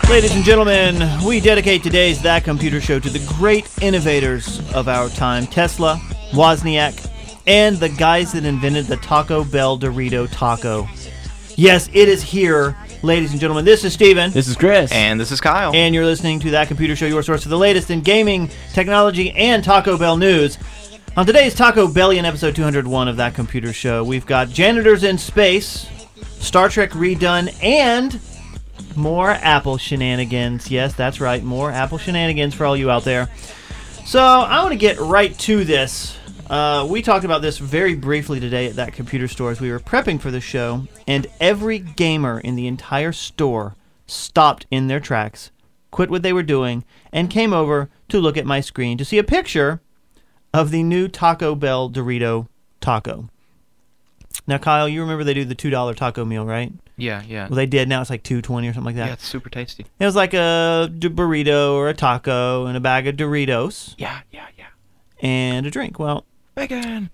Ladies and gentlemen, we dedicate today's That Computer Show to the great innovators of our time, Tesla, Wozniak, and the guys that invented the Taco Bell Dorito Taco. Yes, it is here, ladies and gentlemen. This is Steven. This is Chris. And this is Kyle. And you're listening to That Computer Show, your source for the latest in gaming, technology, and Taco Bell news. On today's Taco Bellion episode 201 of That Computer Show, we've got janitors in space, Star Trek redone, and more Apple shenanigans. Yes, that's right, more Apple shenanigans for all you out there. So I want to get right to this. We talked about this very briefly today at That Computer Store as we were prepping for the show, and every gamer in the entire store stopped in their tracks, quit what they were doing, and came over to look at my screen to see a picture of the new Taco Bell Dorito Taco. Now, Kyle, you remember they do the $2 taco meal, right? Yeah. Well, they did. Now it's like $2.20 or something like that. Yeah, it's super tasty. It was like a burrito or a taco and a bag of Doritos. Yeah. And a drink. Well, Bacon!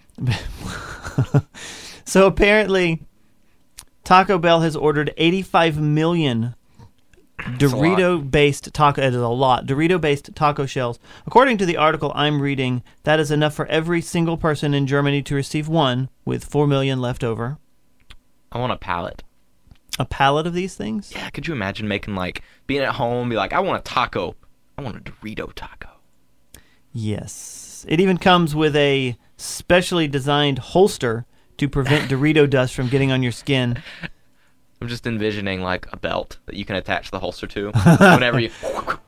So apparently, Taco Bell has ordered 85 million Dorito-based taco. It is a lot. Dorito-based taco shells. According to the article I'm reading, that is enough for every single person in Germany to receive one, with 4 million left over. I want a pallet. A pallet of these things? Yeah, could you imagine being at home, be like, I want a taco. I want a Dorito taco. Yes. It even comes with a specially designed holster to prevent Dorito dust from getting on your skin. I'm just envisioning like a belt that you can attach the holster to whenever you...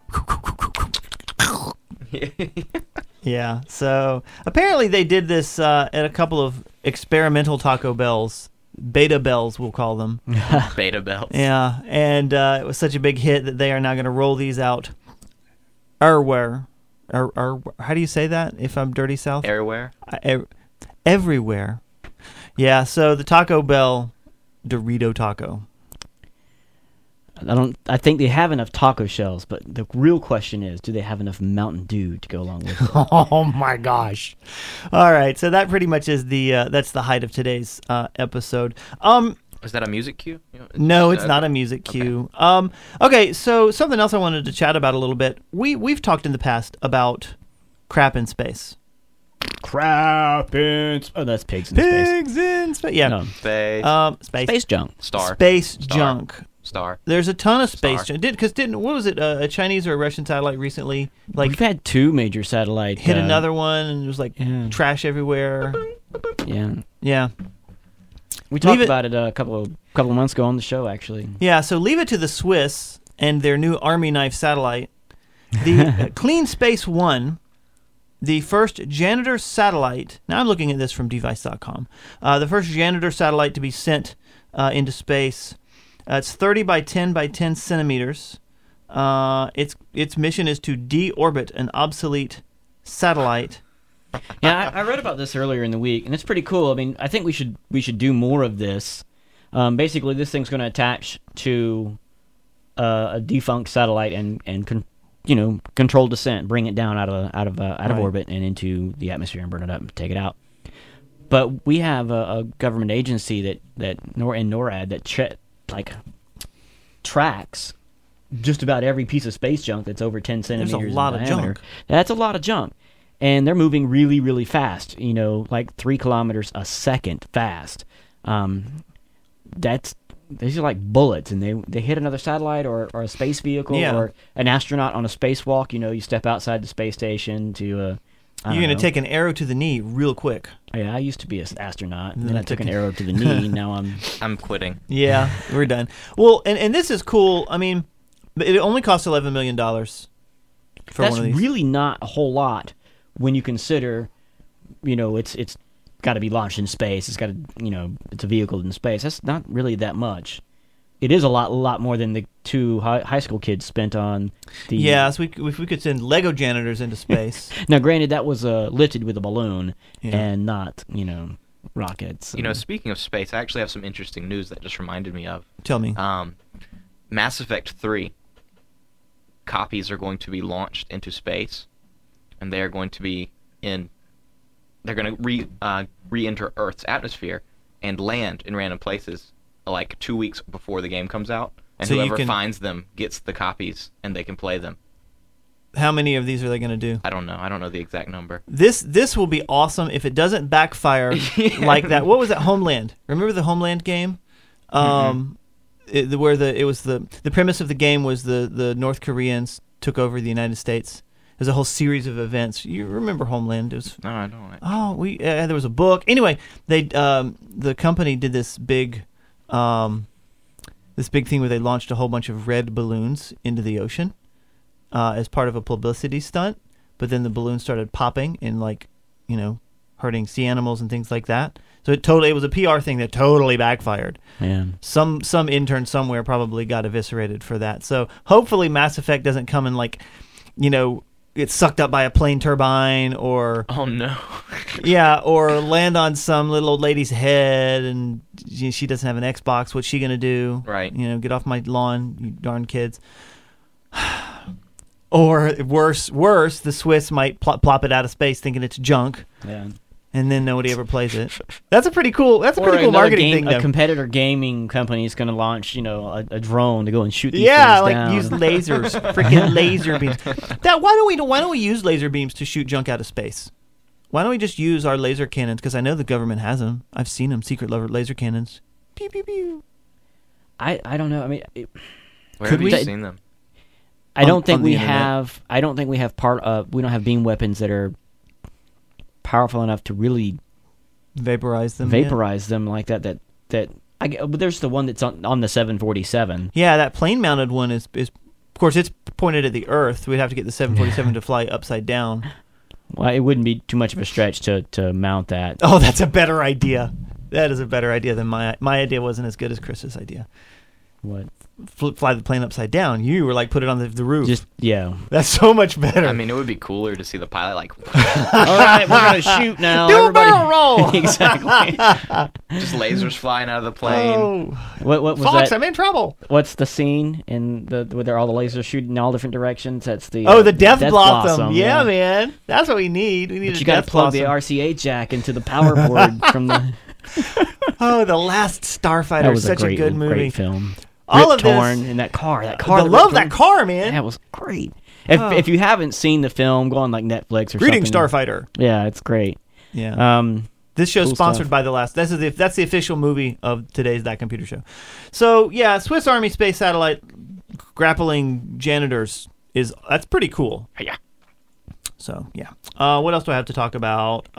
Yeah, so apparently they did this at a couple of experimental Taco Bells. Beta Bells, we'll call them. Beta belts. Yeah, and it was such a big hit that they are now going to roll these out everywhere. How do you say that if I'm Dirty South? Everywhere. Everywhere. Yeah, so the Taco Bell Dorito Taco. I think they have enough taco shells, but the real question is, do they have enough Mountain Dew to go along with it? Oh my gosh! All right, so that pretty much is that's the height of today's episode. Is that a music cue? No, it's not a music cue. Okay, so something else I wanted to chat about a little bit. We've talked in the past about crap in space. Crap in space. Oh, that's pigs in space. Pigs in space. Yeah. No. Space. Junk. Star. Space Star. junk. Star. There's a ton of space Star. junk. What was it? A Chinese or a Russian satellite recently? We've had two major satellites. Hit another one, and there was trash everywhere. Yeah. We talked about it a couple of months ago on the show, actually. Yeah, so leave it to the Swiss and their new Army knife satellite. The Clean Space One, the first janitor satellite. Now I'm looking at this from device.com. The first janitor satellite to be sent into space. It's 30 by 10 by 10 centimeters. Its mission is to deorbit an obsolete satellite. Yeah, I read about this earlier in the week, and it's pretty cool. I mean, I think we should do more of this. Basically, this thing's going to attach to a defunct satellite and control descent, bring it down out of orbit and into the atmosphere and burn it up and take it out. But we have a government agency NORAD that tracks just about every piece of space junk that's over 10 centimeters in diameter. There's a lot of junk. That's a lot of junk. And they're moving really, really fast, like 3 kilometers a second fast. These are like bullets, and they hit another satellite or a space vehicle or an astronaut on a spacewalk. You step outside the space station to... You're going to take an arrow to the knee real quick. Yeah, I used to be an astronaut, and then I took an arrow to the knee, now I'm quitting. Yeah, we're done. Well, and this is cool. I mean, it only costs $11 million for one of these. That's really not a whole lot when you consider, it's got to be launched in space. It's got to, it's a vehicle in space. That's not really that much. It is a lot more than the two high school kids spent on the... Yeah, so if we could send Lego janitors into space. Now, granted, that was lifted with a balloon and not, rockets. Speaking of space, I actually have some interesting news that just reminded me of. Tell me. Mass Effect 3 copies are going to be launched into space, and they are going to be they're going to re-enter Earth's atmosphere and land in random places like 2 weeks before the game comes out. And So you whoever can- finds them gets the copies, and they can play them. How many of these are they going to do? I don't know. I don't know the exact number. This will be awesome if it doesn't backfire like that. What was that? Homeland. Remember the Homeland game? The premise of the game was the North Koreans took over the United States. There's a whole series of events. You remember Homeland? It was No, I don't. there was a book. Anyway, they the company did this big thing where they launched a whole bunch of red balloons into the ocean as part of a publicity stunt. But then the balloons started popping and hurting sea animals and things like that. So it was a PR thing that totally backfired. Man. Some intern somewhere probably got eviscerated for that. So hopefully Mass Effect doesn't come and get sucked up by a plane turbine or Oh no. or land on some little old lady's head and she doesn't have an Xbox. What's she gonna do? Right. Get off my lawn, you darn kids. Or worse, the Swiss might plop it out of space thinking it's junk. Yeah. And then nobody ever plays it. That's a pretty cool. That's a Or pretty cool another marketing thing, though. A competitor gaming company is going to launch, a drone to go and shoot these Yeah, things down. use lasers, freaking laser beams. Why don't we use laser beams to shoot junk out of space? Why don't we just use our laser cannons? Because I know the government has them. I've seen them, secret laser cannons. Pew pew pew. I don't know. I mean, Where Could have you we- seen them? I don't on think the we internet. have. I don't think we have we don't have beam weapons that are powerful enough to really Vaporize them. yeah. vaporize them like that. But there's the one that's on the 747. Yeah, that plane-mounted one is of course it's pointed at the Earth. We'd have to get the 747 to fly upside down. Well, it wouldn't be too much of a stretch to mount that. Oh, that's a better idea. That is a better idea than my idea. Wasn't as good as Chris's idea. What? Fly the plane upside down. You were like, put it on the roof. Yeah. That's so much better. I mean, it would be cooler to see the pilot All right, we're gonna shoot now. Do a Everybody. barrel roll. Exactly. just lasers flying out of the plane. Oh, What was Fox, that? I'm in trouble. What's the scene where they're all the lasers shooting in all different directions? That's the The Death Blossom. Yeah, man. That's what we need. We need But a you got Death to plug Blossom. the RCA jack into the power board from the. Oh, The Last Starfighter. That was Such a good movie. great film. All Rip of this- Torn in that car. That I car. love that car, man. That was great. If you haven't seen the film, go on Netflix or Greetings, something. Starfighter. Yeah, it's great. Yeah. This show's Cool sponsored stuff. by that's the official movie of today's That Computer Show. So yeah, Swiss Army space satellite grappling janitors that's pretty cool. Yeah. So yeah. What else do I have to talk about?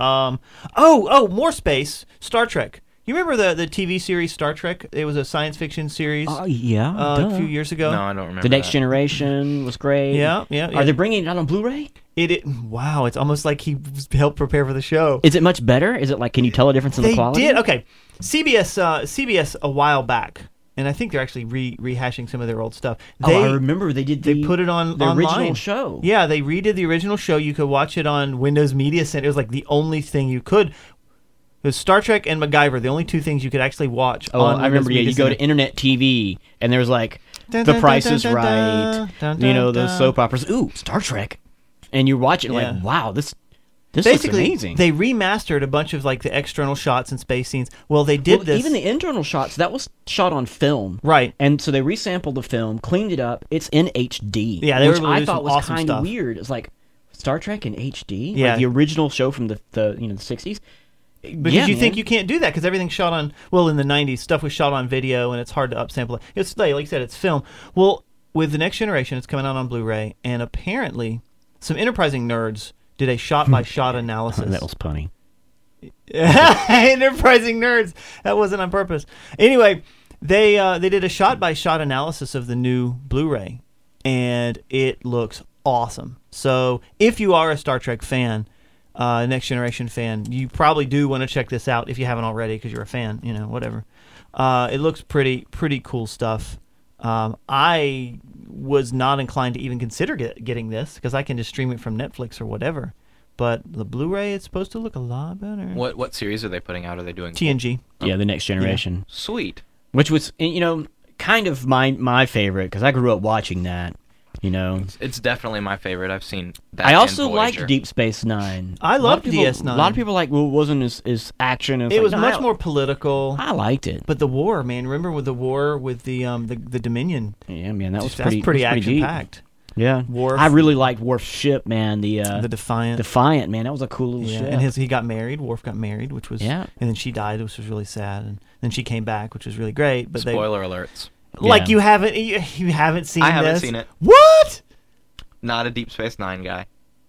More space. Star Trek. You remember the TV series Star Trek? It was a science fiction series Yeah. a few years ago. No, I don't remember. The Next that. Generation was great. Yeah. Are they bringing it out on Blu-ray? Wow, it's almost like he helped prepare for the show. Is it much better? Is it can you tell a difference in the quality? Did. Okay. CBS a while back, and I think they're actually rehashing some of their old stuff. I remember they did. They put it on the online. original show. Yeah, they redid the original show. You could watch it on Windows Media Center. It was like the only thing you could. It was Star Trek and MacGyver, the only two things you could actually watch. Oh, on I remember. Windows Yeah, Media you go to Center. Internet TV, and there's Dun, The dun, Price dun, is dun, Right. dun, those dun. soap operas. Ooh, Star Trek, and you watch it Yeah. like, wow, this looks Basically, amazing. they remastered a bunch of the external shots and space scenes. Well, they did this. Even the internal shots that was shot on film, Right. And so they resampled the film, cleaned it up. It's in HD. Yeah, they were which able to I do thought some was awesome kind of stuff. weird. It's like Star Trek in HD, Yeah. like the original show from the 60s. Because you think you can't do that because everything's shot on, in the 90s, stuff was shot on video and it's hard to upsample it. It's like you said, it's film. Well, with The Next Generation, it's coming out on Blu-ray, and apparently some enterprising nerds did a shot-by-shot analysis. that was punny. Enterprising nerds. That wasn't on purpose. Anyway, they did a shot-by-shot analysis of the new Blu-ray, and it looks awesome. So if you are a Star Trek fan, Next Generation fan, you probably do want to check this out if you haven't already because you're a fan, whatever. It looks pretty cool stuff. I was not inclined to even consider getting this because I can just stream it from Netflix or whatever. But the Blu-ray, it's supposed to look a lot better. What series are they putting out? Are they doing TNG. Yeah, the Next Generation, Sweet. which was kind of my favorite because I grew up watching that. You know, It's definitely my favorite. I've seen that. I also and liked Voyager. Deep Space Nine. I A lot loved of people- DS9. A lot of people like, well, it wasn't as action. And It was like, much no, more political. I liked it. But the war, man, remember with the war with the Dominion? Yeah, man, that was That's pretty pretty that was action deep. packed. Yeah, Worf. I really liked Worf's ship, man. The Defiant. Defiant, man, that was a cool little Yeah, ship. and he got married. Worf got married, which was Yeah. and then she died, which was really sad. And then she came back, which was really great. But Spoiler alerts. like Yeah. you haven't seen. I haven't this? seen it. What? Not a Deep Space Nine guy.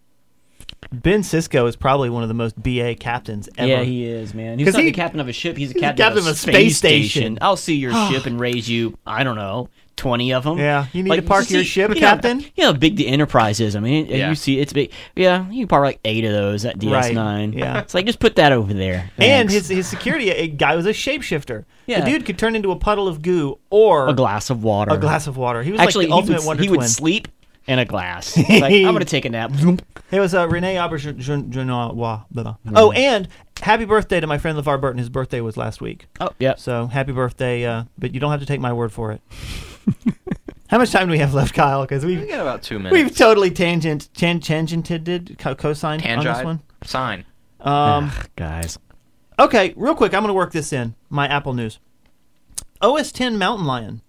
Ben Sisko is probably one of the most BA captains ever. Yeah, he is, man. He's 'Cause not he- the captain of a ship. He's the he's the captain, of a space station. I'll see your ship and raise you, I don't know, 20 of them. Yeah, you need to park your ship, Captain? You know how big the Enterprise is. I mean, Yeah. you see it's big. Yeah, you can park like 8 of those at DS9. Right, yeah. It's like, just put that over there. And Thanks. his security guy was a shapeshifter. Yeah. The dude could turn into a puddle of goo or a glass of water. a glass of water. He was Actually, like the ultimate he Wonder would Twin. sleep in a glass. It's like, I'm going to take a nap. It was Rene Auberjonois. Oh, and happy birthday to my friend LeVar Burton. His birthday was last week. Oh, yeah. So happy birthday, but you don't have to take my word for it. How much time do we have left, Kyle? Because We we've got about 2 minutes. we've totally tangented cosine on this Tangide. one. Sign. Ugh, guys. Okay, real quick, I'm going to work this in. My Apple News. OS 10 Mountain Lion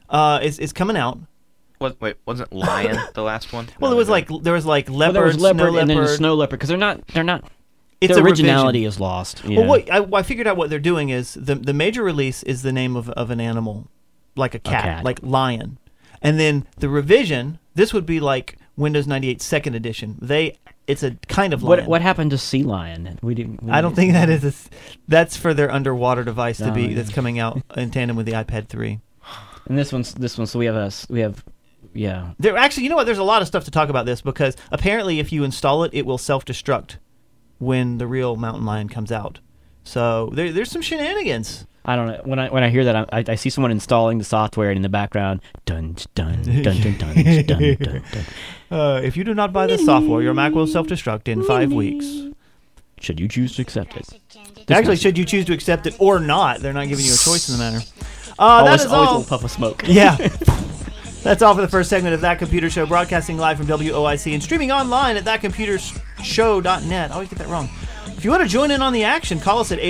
is coming out. Wait, wasn't Lion the last one? Well, No, there was no. like Well, leopard, there was leopard snow and then leopard. snow leopard because they're not. It's Their a originality revision. is lost. Yeah. Well, I figured out what they're doing is the major release is the name of an animal, like a cat, cat. lion, and then the revision. This would be like Windows 98 Second Edition. It's a kind of lion. What happened to Sea Lion? We didn't. I don't think that is. That's for their underwater device to Oh, be. yeah. That's coming out in tandem with the iPad 3. And this one. So we have. Yeah. There actually, you know what? There's a lot of stuff to talk about this because apparently, if you install it, it will self-destruct when the real mountain lion comes out. So there's some shenanigans. I don't know. When I hear that, I see someone installing the software, and in the background, dun dun dun dun dun dun dun. dun. If you do not buy this software, your Mac will self-destruct in 5 weeks. Should you choose to accept it? Actually, should you choose to accept it or not, they're not giving you a choice in the matter. That Always, is always a all. little puff of smoke. Yeah. That's all for the first segment of That Computer Show, broadcasting live from WOIC and streaming online at thatcomputershow.net. I always get that wrong. If you want to join in on the action, call us at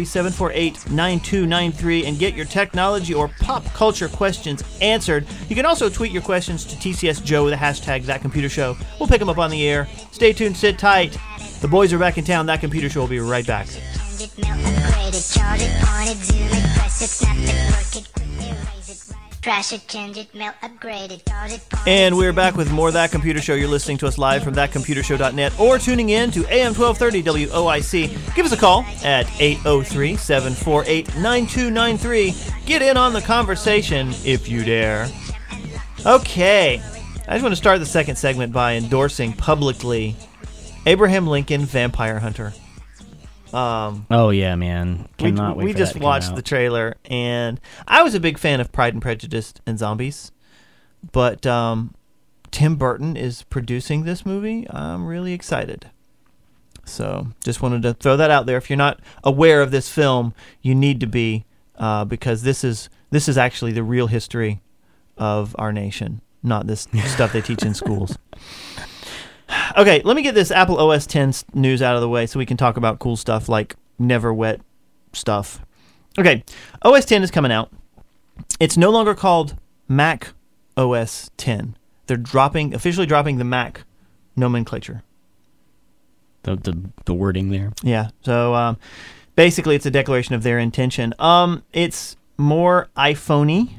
803-748-9293 and get your technology or pop culture questions answered. You can also tweet your questions to TCS Joe with the hashtag ThatComputerShow. We'll pick them up on the air. Stay tuned, sit tight. The boys are back in town. That Computer Show will be right back. Trash it, change it, mail, upgrade it, charge it, point And we're back with more That Computer Show. You're listening to us live from thatcomputershow.net or tuning in to AM 1230 WOIC. Give us a call at 803-748-9293. Get in on the conversation if you dare. Okay. I just want to start the second segment by endorsing publicly Abraham Lincoln Vampire Hunter. Oh yeah, man. Cannot wait we for just that to watched come the out. trailer, and I was a big fan of Pride and Prejudice and Zombies, but Tim Burton is producing this movie. I'm really excited. So just wanted to throw that out there. If you're not aware of this film, you need to be, because this is actually the real history of our nation, not this stuff they teach in schools. Okay, let me get this Apple OS X news out of the way so we can talk about cool stuff like never wet stuff. Okay, OS X is coming out. It's no longer called Mac OS X. They're officially dropping the Mac nomenclature. The wording there. Yeah, so basically it's a declaration of their intention. It's more iPhone-y.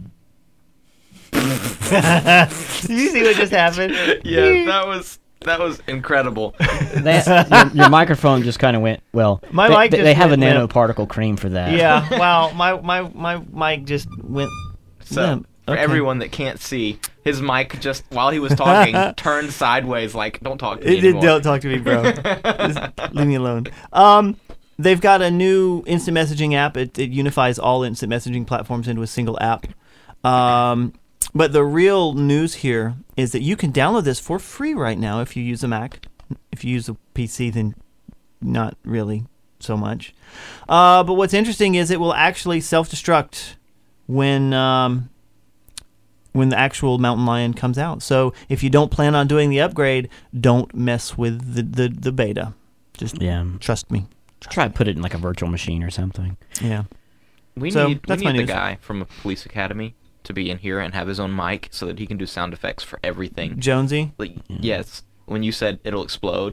Did you see what just happened? Yeah, that was incredible. Your microphone just kind of went. Well, My they, mic they, just they have a went limp. nanoparticle cream for that. Yeah, well, my mic just went So limp. for Okay. everyone that can't see, his mic just while he was talking turned sideways, like don't talk to me It did. anymore. Don't talk to me, bro. Just leave me alone. They've got a new instant messaging app. It unifies all instant messaging platforms into a single app. But the real news here is that you can download this for free right now if you use a Mac. If you use a PC, then not really so much. But what's interesting is it will actually self-destruct when when the actual Mountain Lion comes out. So if you don't plan on doing the upgrade, don't mess with the beta. Just trust me. Try to put it in like a virtual machine or something. Yeah. We So, need that's my the news. guy from a police academy to be in here and have his own mic so that he can do sound effects for everything. Jonesy? Like, yes, when you said it'll explode.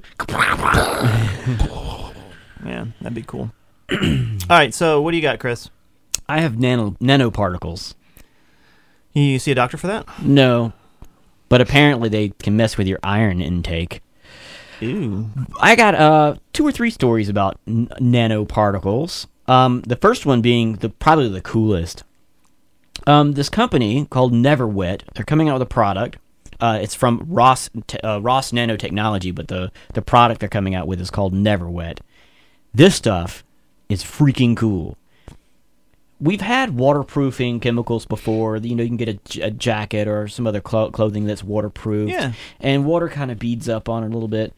Yeah, that'd be cool. All right, so what do you got, Chris? I have nanoparticles. You see a doctor for that? No, but apparently they can mess with your iron intake. Ew. I got 2 or 3 stories about nanoparticles. The first one being probably the coolest. This company called NeverWet, they're coming out with a product. It's from Ross Nanotechnology, but the product they're coming out with is called NeverWet. This stuff is freaking cool. We've had waterproofing chemicals before. You can get a jacket or some other clothing that's waterproof. Yeah. And water kind of beads up on it a little bit.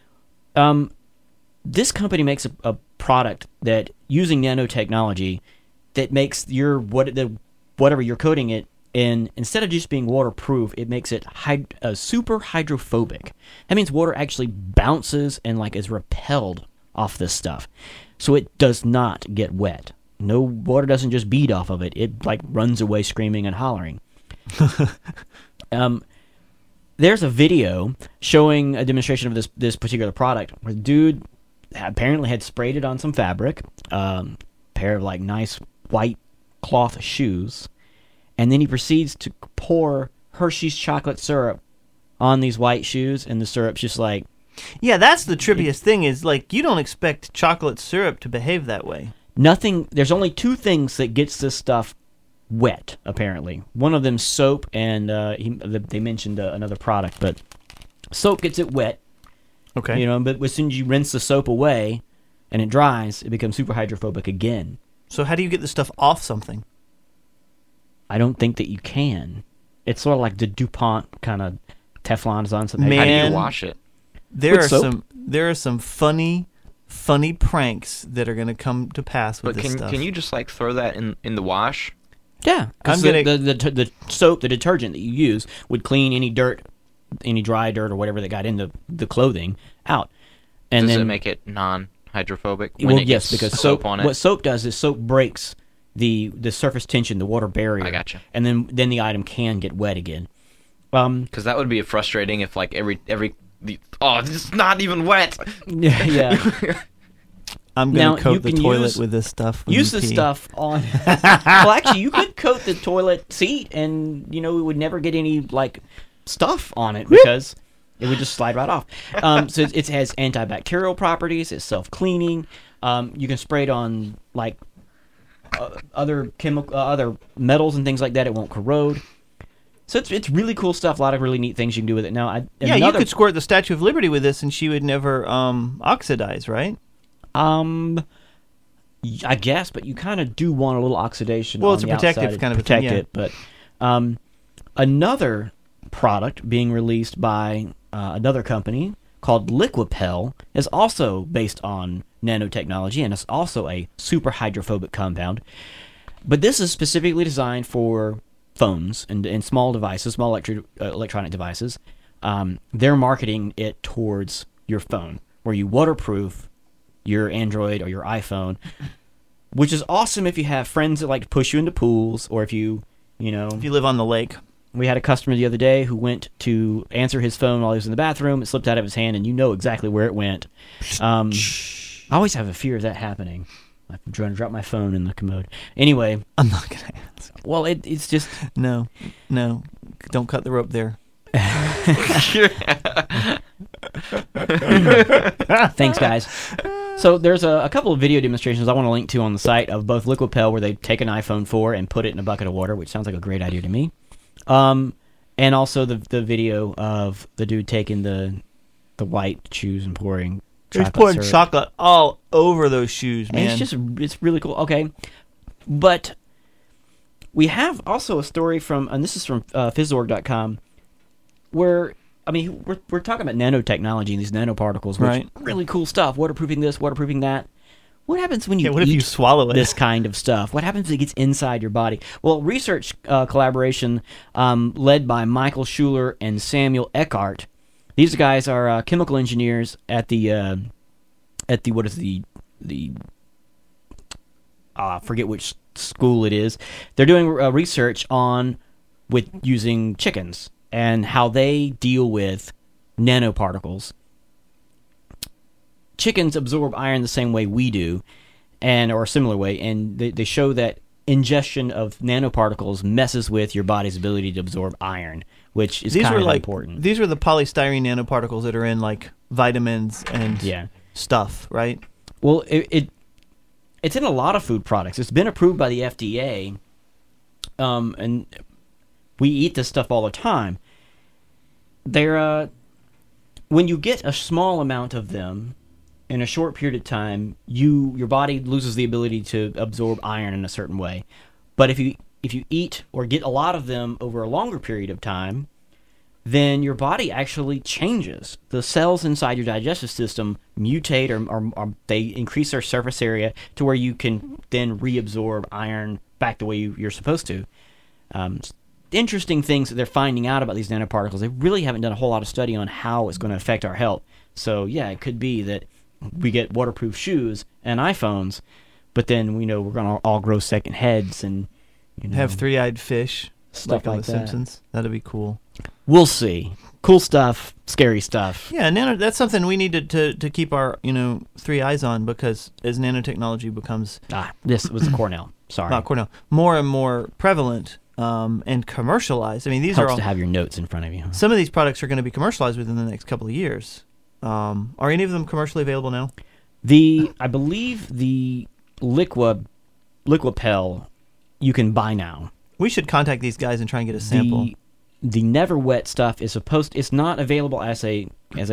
This company makes a product that, using nanotechnology, that makes whatever you're coating it in, instead of just being waterproof, it makes it super hydrophobic. That means water actually bounces and is repelled off this stuff. So it does not get wet. No, water doesn't just bead off of it. It runs away screaming and hollering. There's a video showing a demonstration of this particular product where the dude apparently had sprayed it on some fabric, pair of nice white cloth shoes, and then he proceeds to pour Hershey's chocolate syrup on these white shoes, and the syrup's just Yeah, that's the trippiest thing is, you don't expect chocolate syrup to behave that way. nothing. There's only 2 things that gets this stuff wet, apparently. One of them soap, and they mentioned another product, but soap gets it wet. Okay. But as soon as you rinse the soap away and it dries, it becomes super hydrophobic again. So how do you get this stuff off something? I don't think that you can. It's sort of like the DuPont kind of Teflon is on something. How do Man. you wash it? There With are some funny pranks that are going to come to pass with But this stuff. can you just throw that in the wash? Yeah, because I'm gonna- the soap, the detergent that you use, would clean any dirt, any dry dirt or whatever that got in the clothing out. And Does then it make it non-hydrophobic? well, it yes, gets because soap on it. What soap does is soap breaks the surface tension, the water barrier. I gotcha. And then the item can get wet again. Because that would be frustrating if it's not even wet. Yeah. I'm Now, going to coat you the can toilet use- with this stuff. when Use you this pee. stuff on. Well, actually, you could coat the toilet seat, and it would never get any stuff on it because it would just slide right off. So it has antibacterial properties. It's self-cleaning. You can spray it on other other metals and things like that. It won't corrode. So it's really cool stuff. A lot of really neat things you can do with it. Now, You could squirt the Statue of Liberty with this, and she would never oxidize, right? I guess, but you kind of do want a little oxidation. Well, on it's a the protective outside to kind of a protect thing, yeah. it. But another product being released by another company called Liquipel is also based on nanotechnology, and it's also a super hydrophobic compound. But this is specifically designed for phones and small devices, small electronic devices. They're marketing it towards your phone, where you waterproof your Android or your iPhone, which is awesome if you have friends that like to push you into pools, or if you live on the lake. We had a customer the other day who went to answer his phone while he was in the bathroom. It slipped out of his hand, and you know exactly where it went. I always have a fear of that happening. I'm trying to drop my phone in the commode. Anyway, I'm not going to ask. well, it's just... No. Don't cut the rope there. Thanks, guys. So there's a couple of video demonstrations I want to link to on the site of both Liquipel, where they take an iPhone 4 and put it in a bucket of water, which sounds like a great idea to me. And also the video of the dude taking the white shoes and pouring He's chocolate pouring syrup. chocolate all over those shoes, And man. it's really cool. Okay, but we have also a story from, and this is from Fizzorg.com, where we're talking about nanotechnology and these nanoparticles, which Right. really cool stuff. Waterproofing this, waterproofing that. what happens when you Yeah, what if eat you swallow it? this kind of stuff? What happens if it gets inside your body? Well, research collaboration led by Michael Schuler and Samuel Eckhart. These guys are chemical engineers at the what is the I forget which school it is. They're doing research with using chickens and how they deal with nanoparticles. Chickens absorb iron the same way we do, or a similar way, and they show that ingestion of nanoparticles messes with your body's ability to absorb iron, which is kind of important. These were the polystyrene nanoparticles that are in like vitamins and stuff, right? Well, it's in a lot of food products. It's been approved by the FDA, and we eat this stuff all the time. They're when you get a small amount of them in a short period of time, your body loses the ability to absorb iron in a certain way. But if you eat or get a lot of them over a longer period of time, then your body actually changes. The cells inside your digestive system mutate or they increase their surface area to where you can then reabsorb iron back the way you're supposed to. Interesting things that they're finding out about these nanoparticles. They really haven't done a whole lot of study on how it's going to affect our health. So yeah, it could be that we get waterproof shoes and iPhones, but then we're going to all grow second heads and have three-eyed fish stuff like on like The that. Simpsons. That'd be cool. We'll see. Cool stuff, scary stuff. Yeah, that's something we need to keep our three eyes on, because as nanotechnology becomes This was Cornell. Sorry. not Cornell more and more prevalent and commercialized. I mean, these Helps are all, to have your notes in front of you. some of these products are going to be commercialized within the next couple of years. Are any of them commercially available now? I believe the Liquipel you can buy now. We should contact these guys and try and get a sample. The Never Wet stuff is it's not available as a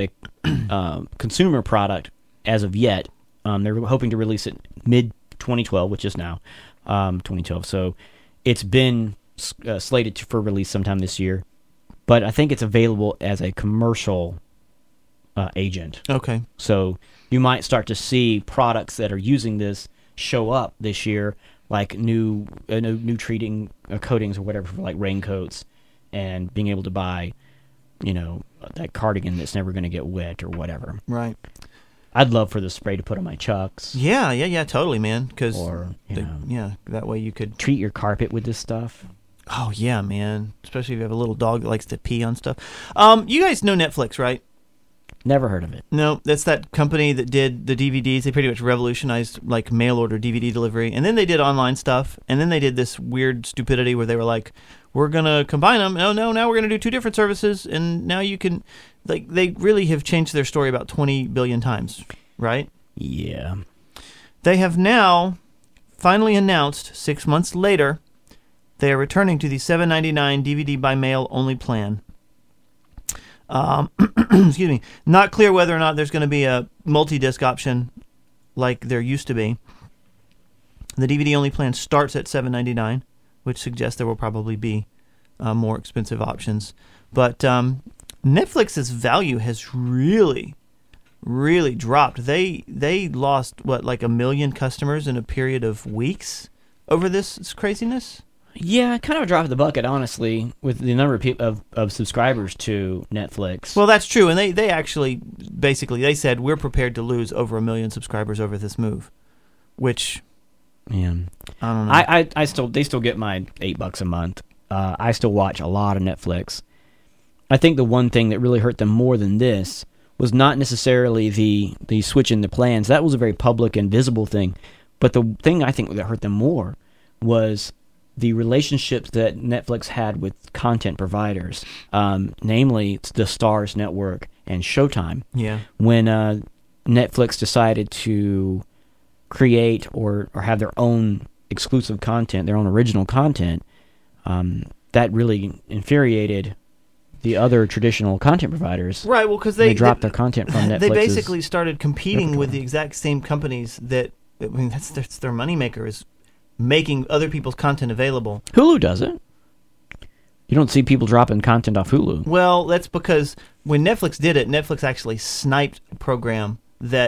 consumer product as of yet. They're hoping to release it mid 2012, which is now 2012. So it's been slated for release sometime this year, but I think it's available as a commercial agent. Okay. So you might start to see products that are using this show up this year, like new treating coatings or whatever for like raincoats, and being able to buy, that cardigan that's never going to get wet or whatever. Right. I'd love for the spray to put on my chucks. Yeah, totally, man. Because that way you could Treat your carpet with this stuff. Oh yeah, man. Especially if you have a little dog that likes to pee on stuff. You guys know Netflix, right? Never heard of it. No, that's that company that did the DVDs. They pretty much revolutionized like mail order DVD delivery, and then they did online stuff, and then they did this weird stupidity where they were like, "We're gonna combine them." No, now we're gonna do two different services, and now you can, like, they really have changed their story about 20 billion times, right? Yeah. They have now finally announced 6 months later they are returning to the $7.99 DVD by mail only plan. Excuse me. Not clear whether or not there's going to be a multi-disc option like there used to be. The DVD only plan starts at $7.99, which suggests there will probably be more expensive options. But Netflix's value has really dropped. They lost like 1 million customers in a period of weeks over this craziness. Yeah, kind of a drop in the bucket, honestly, with the number of subscribers to Netflix. Well, that's true, and they actually basically said we're prepared to lose over 1 million subscribers over this move, which yeah, I don't know. They still get my $8 a month. I still watch a lot of Netflix. I think the one thing that really hurt them more than this was not necessarily the switch in the plans. That was a very public and visible thing, but the thing I think that hurt them more was the relationships that Netflix had with content providers, namely the Starz Network and Showtime. Yeah. When Netflix decided to create or have their own exclusive content, their own original content, that really infuriated the other traditional content providers. Right, well, because they dropped their content from Netflix. They basically started competing with the exact same companies that, I mean, that's their moneymaker, is making other people's content available. Hulu does it. You don't see people dropping content off Hulu. Well, that's because when Netflix did it, Netflix actually sniped a program that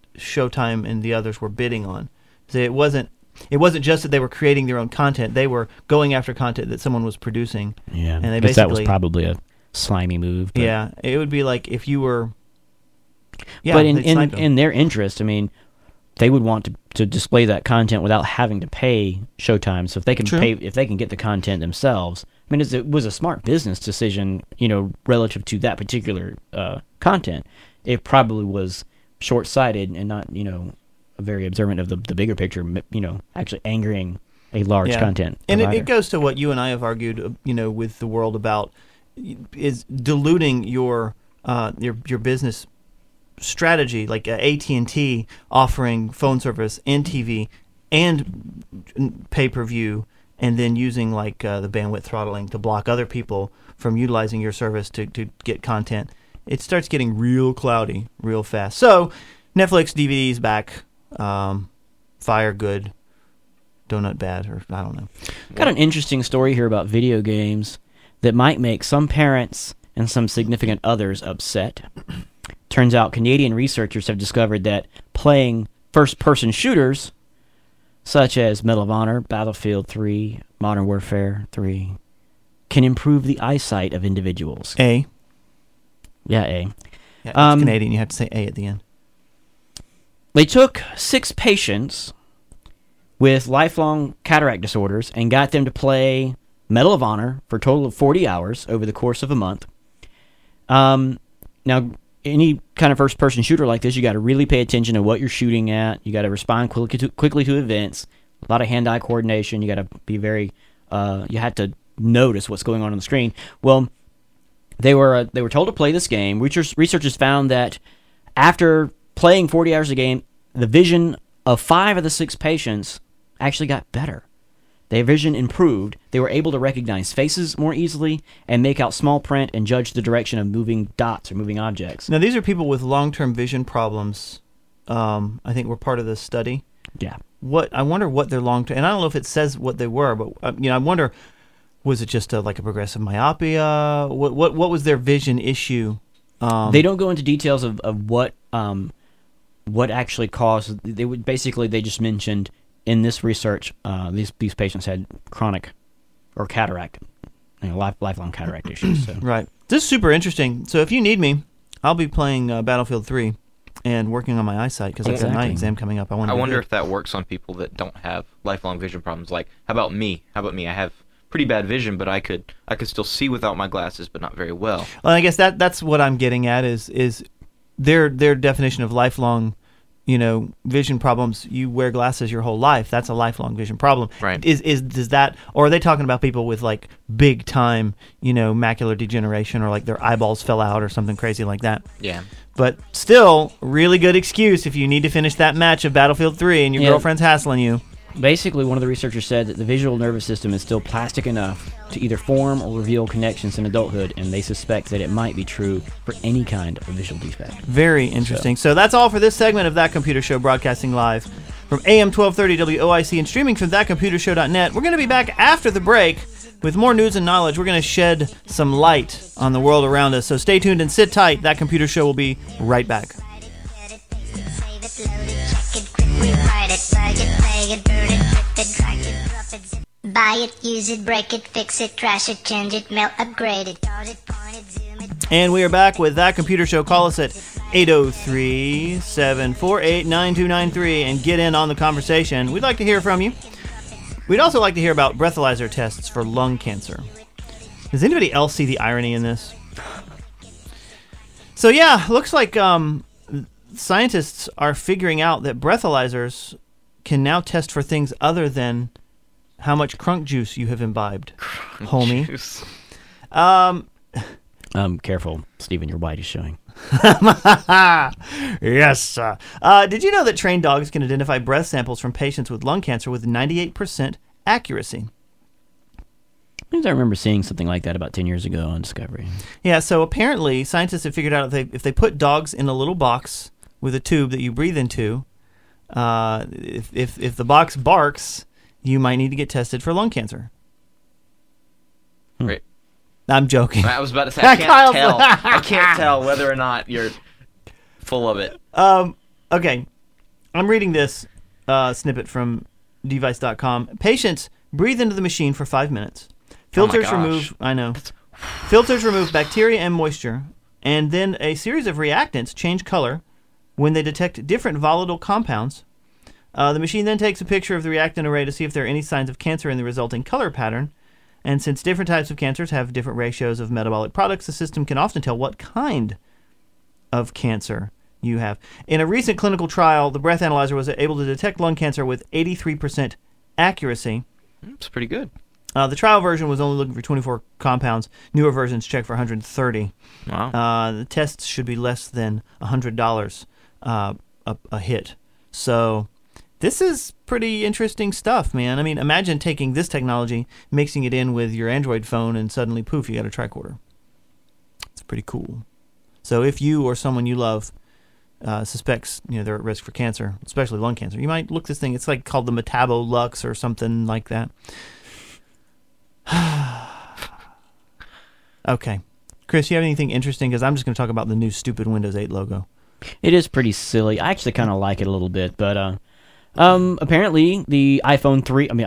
Showtime and the others were bidding on. So it wasn't just that they were creating their own content; they were going after content that someone was producing. Yeah, and they guess that was basically probably a slimy move. But, yeah, it would be like if you were. Yeah, but they'd snipe them. in their interest, I mean, they would want to display that content without having to pay Showtime. So if they can True. if they can get the content themselves, I mean, it was a smart business decision, relative to that particular content. It probably was short-sighted and not, very observant of the bigger picture, actually angering a large content and provider. it goes to what you and I have argued, with the world about is diluting your business strategy, like AT&T offering phone service and TV and pay-per-view, and then using like the bandwidth throttling to block other people from utilizing your service to get content. It starts getting real cloudy real fast. So Netflix DVD's back. Fire good, donut bad, or I don't know. Got an interesting story here about video games that might make some parents and some significant others upset. Turns out Canadian researchers have discovered that playing first-person shooters, such as Medal of Honor, Battlefield 3, Modern Warfare 3, can improve the eyesight of individuals. A. Yeah, A. Yeah, it's Canadian. You have to say A at the end. They took 6 patients with lifelong cataract disorders and got them to play Medal of Honor for a total of 40 hours over the course of a month. Now, any kind of first-person shooter like this, you got to really pay attention to what you're shooting at. You got to respond quickly to events. A lot of hand-eye coordination. You got to be very. You had to notice what's going on the screen. Well, they were told to play this game. Researchers found that after playing 40 hours a game, the vision of 5 of the 6 patients actually got better. Their vision improved. They were able to recognize faces more easily and make out small print and judge the direction of moving dots or moving objects. Now, these are people with long-term vision problems. I think were part of this study. Yeah. I wonder what their long-term, and I don't know if it says what they were, but I wonder, was it just like a progressive myopia? What was their vision issue? They don't go into details of what actually caused. They just mentioned in this research these patients had chronic or cataract, lifelong cataract issues. So. Right. This is super interesting. So if you need me, I'll be playing Battlefield 3 and working on my eyesight because I've got my exam coming up. I wonder if that works on people that don't have lifelong vision problems. Like, how about me? I have pretty bad vision, but I could still see without my glasses, but not very well. Well, I guess that's what I'm getting at is their definition of lifelong, vision problems. You wear glasses your whole life. That's a lifelong vision problem. Right. Does that, or are they talking about people with like big time, macular degeneration, or like their eyeballs fell out or something crazy like that? Yeah. But still, really good excuse if you need to finish that match of Battlefield 3 and your girlfriend's hassling you. Basically, one of the researchers said that the visual nervous system is still plastic enough to either form or reveal connections in adulthood, and they suspect that it might be true for any kind of visual defect. Very interesting. So that's all for this segment of That Computer Show, broadcasting live from AM 1230 WOIC and streaming from thatcomputershow.net. We're going to be back after the break with more news and knowledge. We're going to shed some light on the world around us. So stay tuned and sit tight. That Computer Show will be right back. Buy it, use it, break it, fix it, trash it, change it, mail, upgrade it, charge it, point it, zoom it. And we are back with That Computer Show. Call us at 803-748-9293 and get in on the conversation. We'd like to hear from you. We'd also like to hear about breathalyzer tests for lung cancer. Does anybody else see the irony in this? So yeah, looks like scientists are figuring out that breathalyzers can now test for things other than how much crunk juice you have imbibed, homie. Juice. Careful, Stephen, your white is showing. Yes. Did you know that trained dogs can identify breath samples from patients with lung cancer with 98% accuracy? I remember seeing something like that about 10 years ago on Discovery. Yeah, so apparently scientists have figured out if they put dogs in a little box with a tube that you breathe into, if the box barks, you might need to get tested for lung cancer. Great. I'm joking. I was about to say, I can't tell whether or not you're full of it. Okay. I'm reading this snippet from device.com. Patients breathe into the machine for 5 minutes. Filters gosh. remove. I know. Filters remove bacteria and moisture, and then a series of reactants change color when they detect different volatile compounds. The machine then takes a picture of the reactant array to see if there are any signs of cancer in the resulting color pattern. And since different types of cancers have different ratios of metabolic products, the system can often tell what kind of cancer you have. In a recent clinical trial, the breath analyzer was able to detect lung cancer with 83% accuracy. It's pretty good. The trial version was only looking for 24 compounds. Newer versions check for 130. Wow. The tests should be less than $100 a hit. So this is pretty interesting stuff, man. I mean, imagine taking this technology, mixing it in with your Android phone, and suddenly, poof, you got a tricorder. It's pretty cool. So if you or someone you love suspects they're at risk for cancer, especially lung cancer, you might look this thing. It's like called the Metabolo-Lux or something like that. Okay. Chris, you have anything interesting? Because I'm just going to talk about the new stupid Windows 8 logo. It is pretty silly. I actually kind of like it a little bit, but apparently the iPad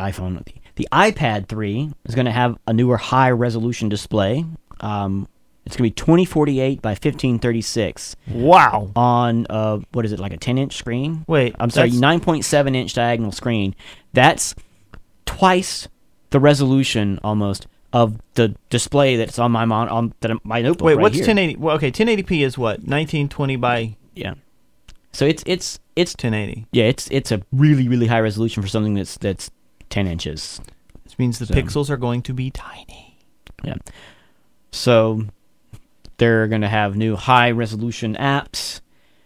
3 is going to have a newer high-resolution display. It's going to be 2048 by 1536. Wow. On, what is it, like a 10-inch screen? Wait. I'm sorry, 9.7-inch diagonal screen. That's twice the resolution, almost, of the display that's on my my notebook. Wait, right what's here. 1080? Well, okay, 1080p is what? 1920 by Yeah. So it's 1080. yeah, it's a really, really high resolution for something that's 10 inches. This means the So- pixels are going to be tiny. Yeah. So they're going to have new high resolution apps.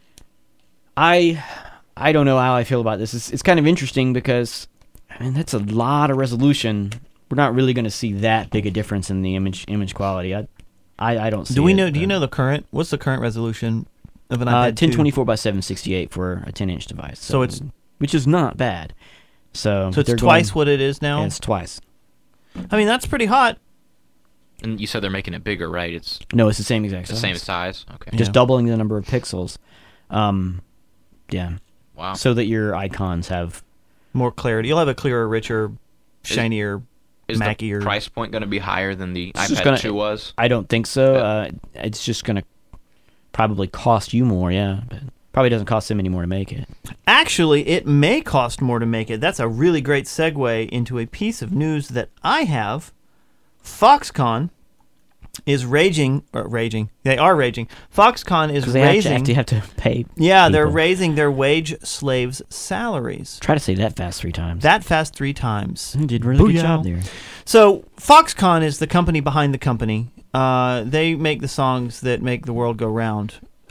I don't know how I feel about this. It's kind of interesting because that's a lot of resolution. We're not really going to see that big a difference in the image quality. I don't see. Do it, you know the current? What's the current resolution of an iPad 2? 1024 by 768 for a 10-inch device. So it's which is not bad. So it's they're twice going, what it is now. yeah, it's twice. I mean, that's pretty hot. And you said they're making it bigger, right? It's No, it's the same exact the size. same size. Okay. Just Yeah. doubling the number of pixels. Yeah. Wow. So that your icons have. More clarity. You'll have a clearer, richer, shinier, Is the mackier. price point going to be higher than the It's just iPad gonna- 2 was? I don't think so. It's just going to probably cost you more, yeah. But probably doesn't cost them any more to make it. Actually, it may cost more to make it. That's a really great segue into a piece of news that I have. Foxconn is raging. They are raging. Foxconn is Because they raising. have to pay. Yeah, they're people. raising their wage slaves' salaries. Try to say that fast 3 times. That fast 3 times. You did a really good Booyah. job there. So Foxconn is the company behind the company. They make the songs that make the world go round.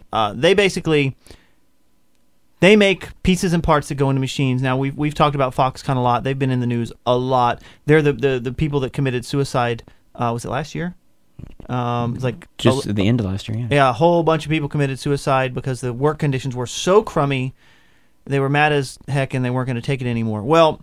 They make pieces and parts that go into machines. Now we've talked about Foxconn a lot. They've been in the news a lot. They're the people that committed suicide. Was it last year? It was like Just at the end of last year, yeah. yeah, a whole bunch of people committed suicide because the work conditions were so crummy. They were mad as heck and they weren't going to take it anymore. Well,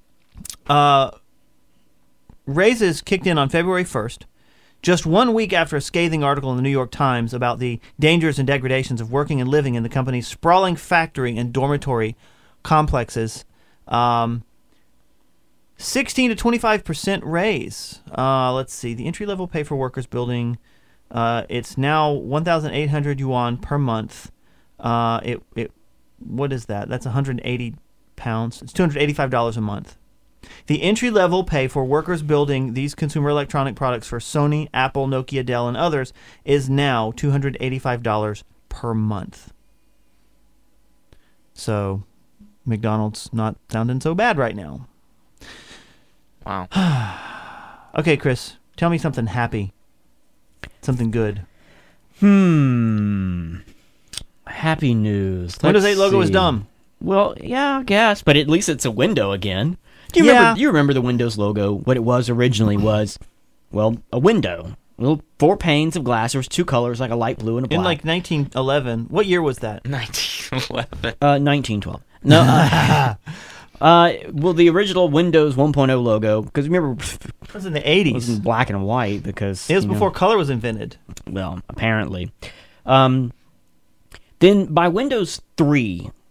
raises kicked in on February 1st, just 1 week after a scathing article in the New York Times about the dangers and degradations of working and living in the company's sprawling factory and dormitory complexes. 16 to 25% raise. Let's see. The entry-level pay for workers building, it's now 1,800 yuan per month. What is that? That's 180 pounds. It's $285 a month. The entry-level pay for workers building these consumer electronic products for Sony, Apple, Nokia, Dell, and others is now $285 per month. So, McDonald's not sounding so bad right now. Wow. Okay, Chris, tell me something happy. Something good. Happy news. Windows 8 Let's logo is see. dumb. Well, yeah, I guess, but at least it's a window again. Do you Yeah. remember? You remember the Windows logo? What it was originally was, well, a window. Little 4 panes of glass. There was 2 colors, like a light blue and a black. In like 1911. What year was that? 1911. 1912. No. Well, the original Windows 1.0 logo, because remember, It was in the it was 80s. in black and white because It was you know, before color was invented. well, apparently. Then by Windows 3,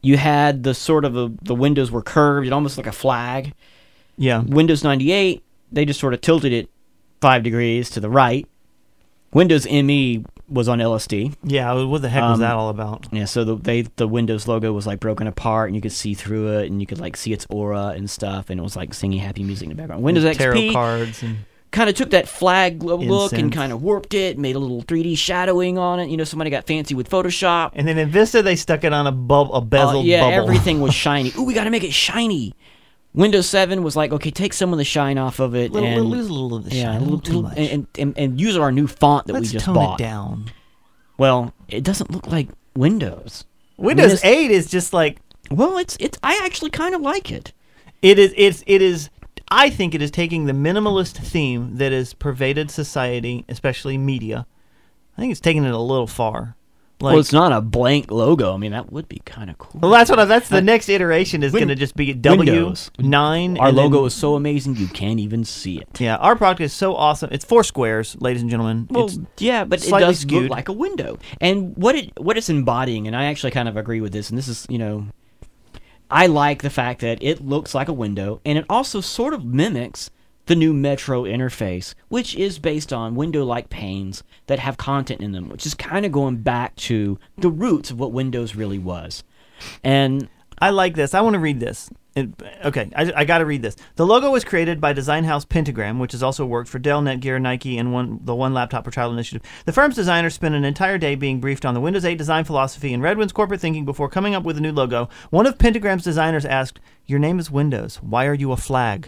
you had the sort of the windows were curved, almost like a flag. Yeah. Windows 98, they just sort of tilted it 5 degrees to the right. Windows ME was on LSD. Yeah, what the heck was that all about? Yeah, so the Windows logo was like broken apart, and you could see through it, and you could like see its aura and stuff, and it was like singing happy music in the background. Windows Tarot XP cards and kind of took that flag look and Incense. kind of warped it, made a little 3D shadowing on it. You know, somebody got fancy with Photoshop. and then in Vista they stuck it on a bezeled Yeah, bubble. everything was shiny. Ooh, we got to make it shiny. Windows 7 was like, okay, take some of the shine off of it and lose a little of the shine, yeah, a little too much. and use our new font that Let's we just tone bought. it down. Well, it doesn't look like Windows. Windows 8 is just like Well, it's I actually kind of like it. it is. I think it is taking the minimalist theme that has pervaded society, especially media. I think it's taking it a little far. Like, Well, it's not a blank logo. I mean, that would be kind of cool. well, that's the next iteration is going to just be Windows. W9. Our and then- logo is so amazing you can't even see it. Yeah, our product is so awesome. It's 4 squares, ladies and gentlemen. Well, It's yeah, but it slightly does skewed. look like a window. And what it's embodying, and I actually kind of agree with this, and this is, I like the fact that it looks like a window, and it also sort of mimics the new Metro interface, which is based on window-like panes that have content in them, which is kind of going back to the roots of what Windows really was. And I like this. I want to read this. Okay, I got to read this. The logo was created by design house Pentagram, which has also worked for Dell, Netgear, Nike, and the One Laptop per Child initiative. The firm's designers spent an entire day being briefed on the Windows 8 design philosophy and Redwind's corporate thinking before coming up with a new logo. One of Pentagram's designers asked, "Your name is Windows. Why are you a flag?"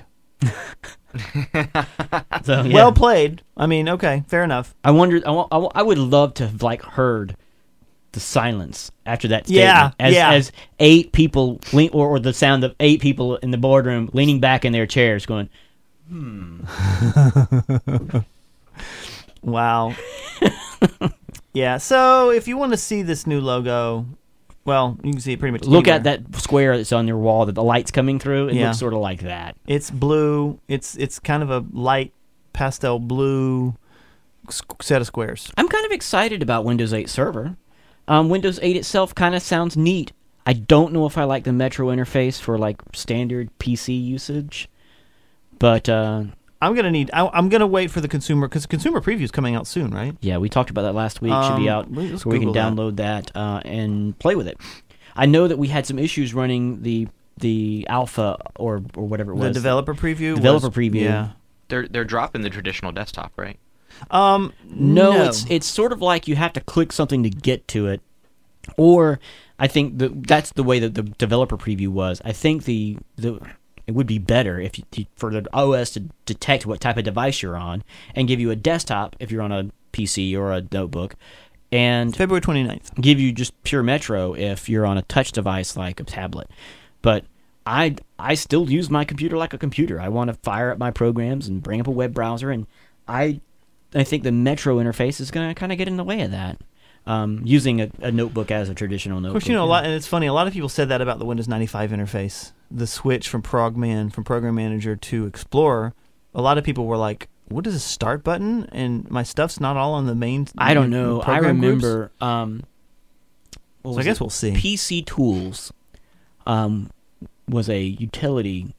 so, yeah. Well played. I mean, okay, fair enough. I wondered. I would love to have heard the silence after that Yeah, statement, yeah. as 8 people or the sound of 8 people in the boardroom leaning back in their chairs, going, Wow. Yeah. So if you want to see this new logo, well, you can see it pretty much. Look anywhere. at that square that's on your wall that the light's coming through. It Yeah. looks sort of like that. It's blue. It's kind of a light pastel blue set of squares. I'm kind of excited about Windows 8 Server. Windows 8 itself kind of sounds neat. I don't know if I like the Metro interface for like standard PC usage, but I'm gonna wait for the consumer because consumer preview is coming out soon, right? yeah, we talked about that last week. Should be out let's where we can Google that. download that and play with it. I know that we had some issues running the alpha or whatever it was. The developer preview. Developer preview. Yeah. They're dropping the traditional desktop, right? No, it's sort of like you have to click something to get to it, or I think that's the way that the developer preview was. I think it would be better if for the OS to detect what type of device you're on and give you a desktop if you're on a PC or a notebook, and February 29th. give you just pure Metro if you're on a touch device like a tablet. But I still use my computer like a computer. I want to fire up my programs and bring up a web browser, and I think the Metro interface is going to kind of get in the way of that. Using a notebook as a traditional notebook. Of course, a lot, and it's funny. A lot of people said that about the Windows 95 interface, the switch from Program Manager to Explorer. A lot of people were like, "What is a start button?" And my stuff's not all on the main. I don't know. I program groups. remember. So I guess we'll see. PC Tools was a utility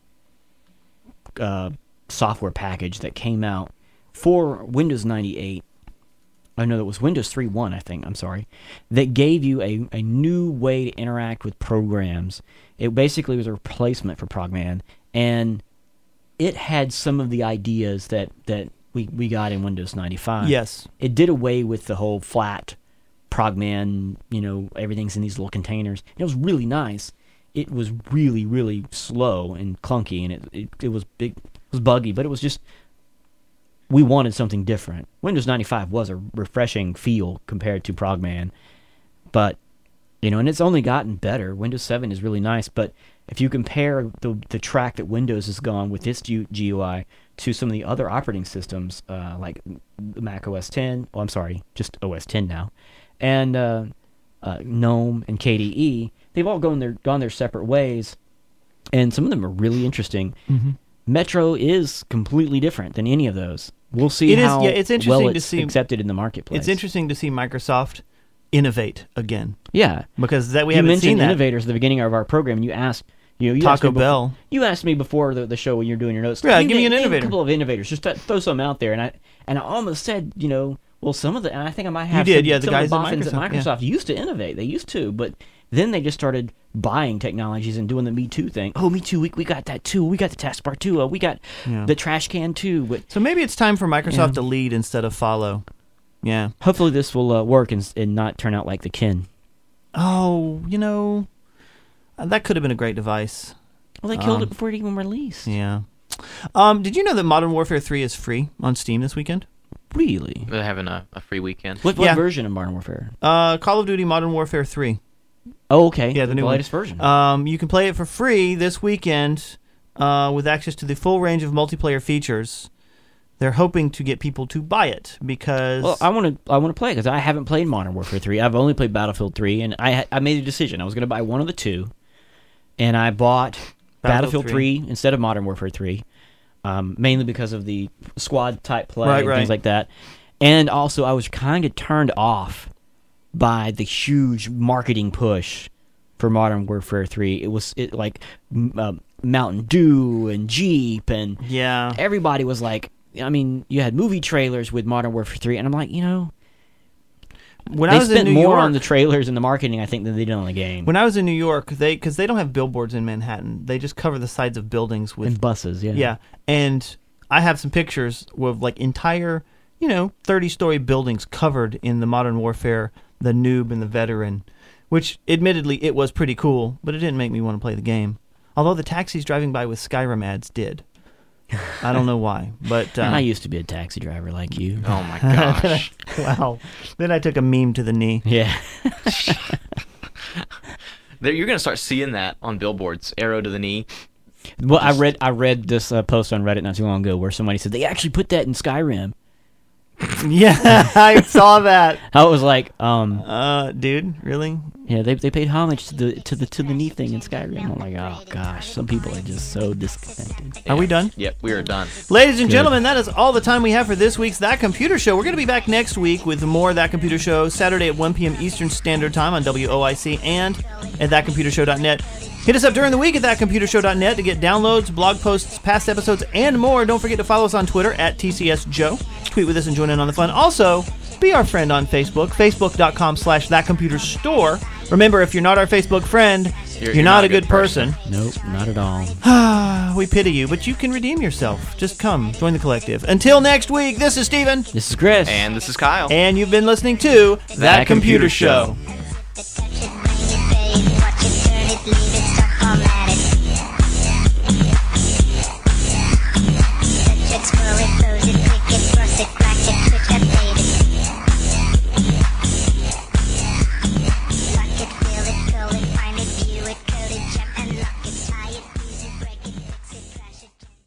software package that came out for Windows 98. I know that was Windows 3.1, I think. I'm sorry. That gave you a new way to interact with programs. It basically was a replacement for Progman, and it had some of the ideas that we got in Windows 95. Yes. It did away with the whole flat Progman, everything's in these little containers. It was really nice. It was really, really slow and clunky, and it was big. It was buggy, but it was just, we wanted something different. Windows 95 was a refreshing feel compared to Progman, but and it's only gotten better. Windows 7 is really nice, but if you compare the track that Windows has gone with its GUI to some of the other operating systems, like Mac OS 10, just OS 10 now, and GNOME and KDE, they've all gone their separate ways, and some of them are really interesting. Mm-hmm. Metro is completely different than any of those. We'll see It is, how yeah, it's interesting well to it's see- accepted in the marketplace. It's interesting to see Microsoft innovate again, Yeah. because that we You haven't mentioned seen that. innovators at the beginning of our program, and you asked, you asked Taco me before- Bell. You asked me before the show when you're doing your notes. Yeah, give me an name innovator. A couple of innovators. Just throw some out there, and I almost said, well, some of the, and I think I might have. You did, some, yeah, the some guys of the at boffins Microsoft, yeah. Microsoft used to innovate. They used to, but then they just started buying technologies and doing the Me Too thing. Oh, Me Too, we got that too. We got the taskbar too. We got Yeah. the trash can too. But So maybe it's time for Microsoft Yeah. to lead instead of follow. Yeah. hopefully this will work and not turn out like the Kin. Oh, that could have been a great device. Well, they killed it before it even released. Yeah. Did you know that Modern Warfare 3 is free on Steam this weekend? Really? They're having a free weekend. What Yeah. version of Modern Warfare? Call of Duty Modern Warfare 3. Oh, okay. Yeah, the new one. latest version. You can play it for free this weekend with access to the full range of multiplayer features. They're hoping to get people to buy it because Well, I want to play it because I haven't played Modern Warfare 3. I've only played Battlefield 3, and I made a decision. I was going to buy one of the two, and I bought Battlefield 3 instead of Modern Warfare 3, mainly because of the squad type play and Right. things like that. And also, I was kind of turned off by the huge marketing push for Modern Warfare 3. It was Mountain Dew and Jeep, and yeah. everybody was like, I mean, you had movie trailers with Modern Warfare 3, and I'm like, When they I was in spent New more York, on the trailers and the marketing, I think, than they did on the game. when I was in New York, because they don't have billboards in Manhattan, they just cover the sides of buildings with and buses, yeah. yeah. And I have some pictures of entire 30-story buildings covered in the Modern Warfare, the Noob and the Veteran, which admittedly it was pretty cool, but it didn't make me want to play the game. Although the taxis driving by with Skyrim ads did. I don't know why, but I used to be a taxi driver like you. Oh my gosh. wow. Then I took a meme to the knee. Yeah. You're gonna start seeing that on billboards. Arrow to the knee. Well, I read this post on Reddit not too long ago where somebody said they actually put that in Skyrim. Yeah, I saw that. I was like, Dude, really? yeah, they paid homage to the knee thing in Skyrim. I'm like, oh gosh, some people are just so disconnected. Are we done? Yep, we are done. Ladies and gentlemen, that is all the time we have for this week's That Computer Show. We're going to be back next week with more That Computer Show, Saturday at 1 p.m. Eastern Standard Time on WOIC and at thatcomputershow.net. Hit us up during the week at thatcomputershow.net to get downloads, blog posts, past episodes, and more. Don't forget to follow us on Twitter at TCSJoe. Tweet with us and join in on the fun. Also, be our friend on Facebook, facebook.com/thatcomputerstore. Remember, if you're not our Facebook friend, you're not a good person. Nope, not at all. We pity you, but you can redeem yourself. Just come, join the collective. Until next week, this is Steven. This is Chris. And this is Kyle. And you've been listening to That Computer Show.